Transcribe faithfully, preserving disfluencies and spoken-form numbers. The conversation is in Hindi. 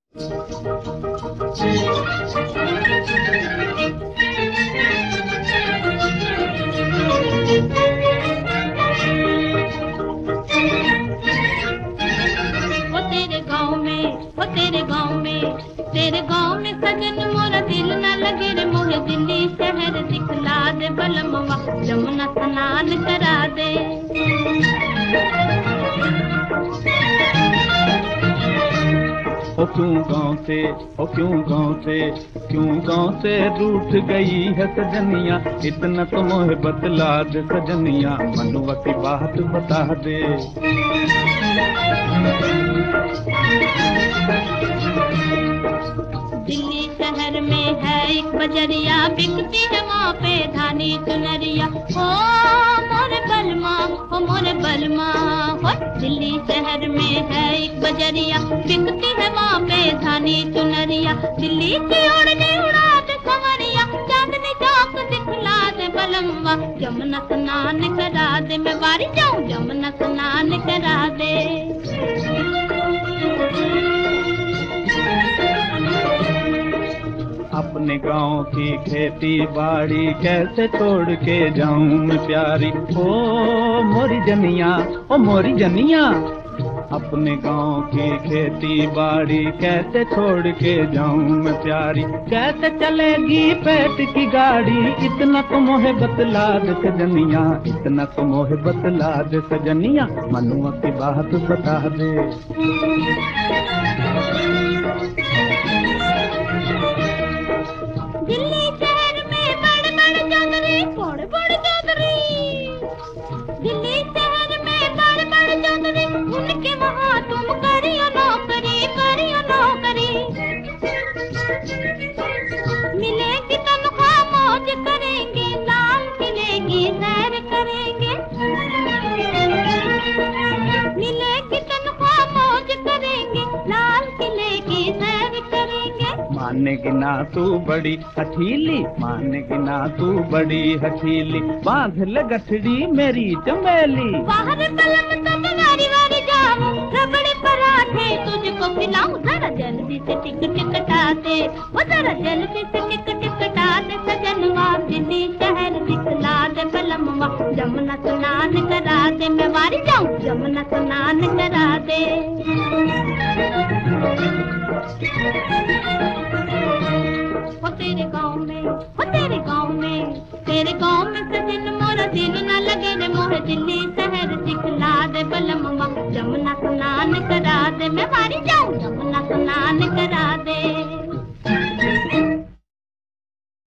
तेरे गाँव में, वो तेरे गाँव में, तेरे गाँव में सजन मोरा दिल न लगे रे मोहे दिल्ली शहर दिखला दे बलमवा जमुना स्नान करा दे। ओ क्यों गाँव से, ओ क्यों गाँव से, क्यों गाँव से रूठ गई है सजनिया, इतना तो मोहे बतला दे सजनिया, मनुआ की बात बता दे। दिल्ली शहर में है एक बजरिया, बिकती है वहाँ पे धानी चुनरिया, ओ मोरे बलमा, ओ मोरे बलमा, हो दिल्ली शहर में है एक बजरिया, बिकती है वहाँ पे धानी चुनरिया, दिल्ली की ओढ़नी उड़ा दे संवरिया, चांदनी चौक दिखला दे बलमवा, जमुना स्नान करा दे, मैं बारी जाऊं जमुना स्नान करा दे। अपने गाँव की खेती बाड़ी कैसे छोड़ के जाऊं मैं प्यारी, ओ मोरी जनिया, ओ मोरी जनिया, अपने गाँव की खेती बाड़ी कैसे छोड़ के जाऊं मैं प्यारी, कैसे चलेगी पेट की गाड़ी, इतना तो मोहे बतला दे सजनिया, इतना तो मोहे बतला दे सजनिया, मनुआ की बात बता दे। दिल्ली शहर में बड़े बड़े चौधरी, बड़े बड़े चौधरी, दिल्ली शहर में बड़े बड़े चौधरी, उनके वहाँ तुम करियो नौकरी, करियो नौकरी, मिलेगी तनख्वाह मौज करेंगे, लाल किले की सैर करेंगे, मिलेगी तनख्वाह मौज करेंगे, लाल किले की सैर करेंगे। मानेगी ना तू बड़ी हठीली, मानेगी ना तू बड़ी हठीली, बांध ले गठड़ी मेरी चमेली, बाहर कलम तो वारी वारी जाऊं, रबड़ी पराठे तुझको खिलाऊं, जरा जल्दी से टिक टिकटा दे, वो जरा जल्दी से टिक टिकटा दे सजनवा, दिल्ली शहर दिखला दे बलमवा, जमुना स्नान करा दे, मैं वारी जाऊं जमुना स्नान करा दे।